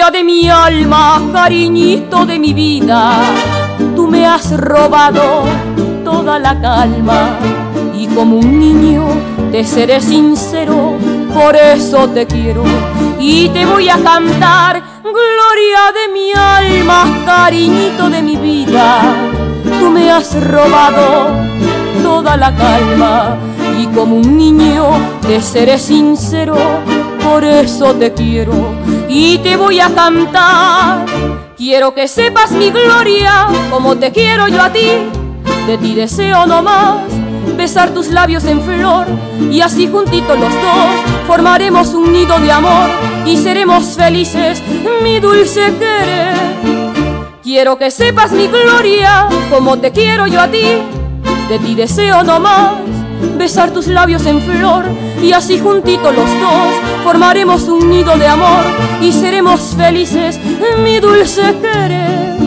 Gloria de mi alma, cariñito de mi vida, tú me has robado toda la calma y como un niño te seré sincero, por eso te quiero y te voy a cantar. Gloria de mi alma, cariñito de mi vida, tú me has robado toda la calma y como un niño te seré sincero, por eso te quiero y te voy a cantar. Quiero que sepas mi gloria, como te quiero yo a ti. De ti deseo nomás besar tus labios en flor y así juntitos los dos formaremos un nido de amor y seremos felices, mi dulce querer. Quiero que sepas mi gloria, como te quiero yo a ti. De ti deseo nomás besar tus labios en flor y así juntitos los dos formaremos un nido de amor y seremos felices, mi dulce querer.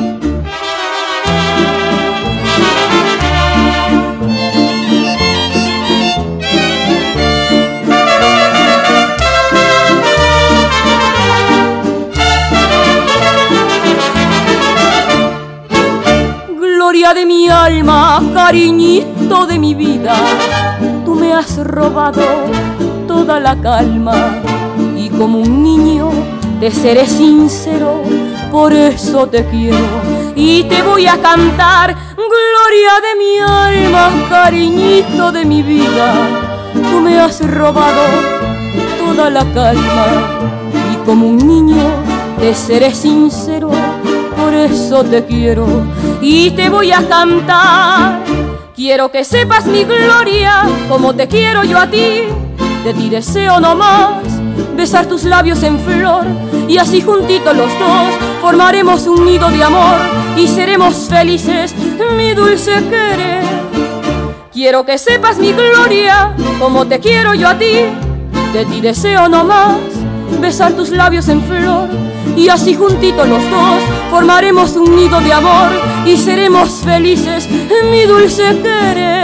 Gloria de mi alma, cariñito de mi vida, tú me has robado toda la calma y como un niño te seré sincero, por eso te quiero y te voy a cantar. Gloria de mi alma, cariñito de mi vida, tú me has robado toda la calma y como un niño te seré sincero, por eso te quiero y te voy a cantar. Quiero que sepas mi gloria, como te quiero yo a ti. De ti deseo nomás besar tus labios en flor y así juntitos los dos formaremos un nido de amor y seremos felices, mi dulce querer. Quiero que sepas mi gloria, como te quiero yo a ti. De ti deseo nomás besar tus labios en flor y así juntitos los dos formaremos un nido de amor y seremos felices, mi dulce querer.